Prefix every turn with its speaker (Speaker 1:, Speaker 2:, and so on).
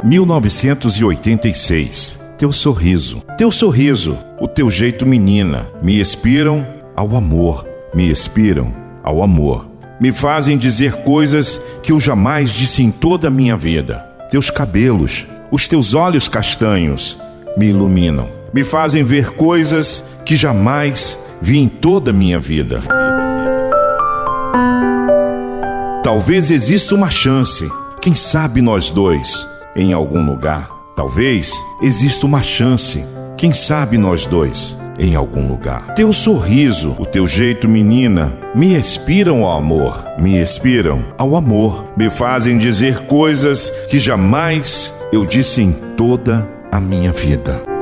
Speaker 1: 1986. Teu sorriso, o teu jeito menina, me inspiram ao amor, me inspiram ao amor. Me fazem dizer coisas que eu jamais disse em toda a minha vida. Teus cabelos, os teus olhos castanhos me iluminam. Me fazem ver coisas que jamais vi em toda a minha vida. Talvez exista uma chance, quem sabe nós dois, em algum lugar. Talvez exista uma chance, quem sabe nós dois, em algum lugar. Teu sorriso, o teu jeito menina, me inspiram ao amor, me inspiram ao amor. Me fazem dizer coisas que jamais eu disse em toda a minha vida.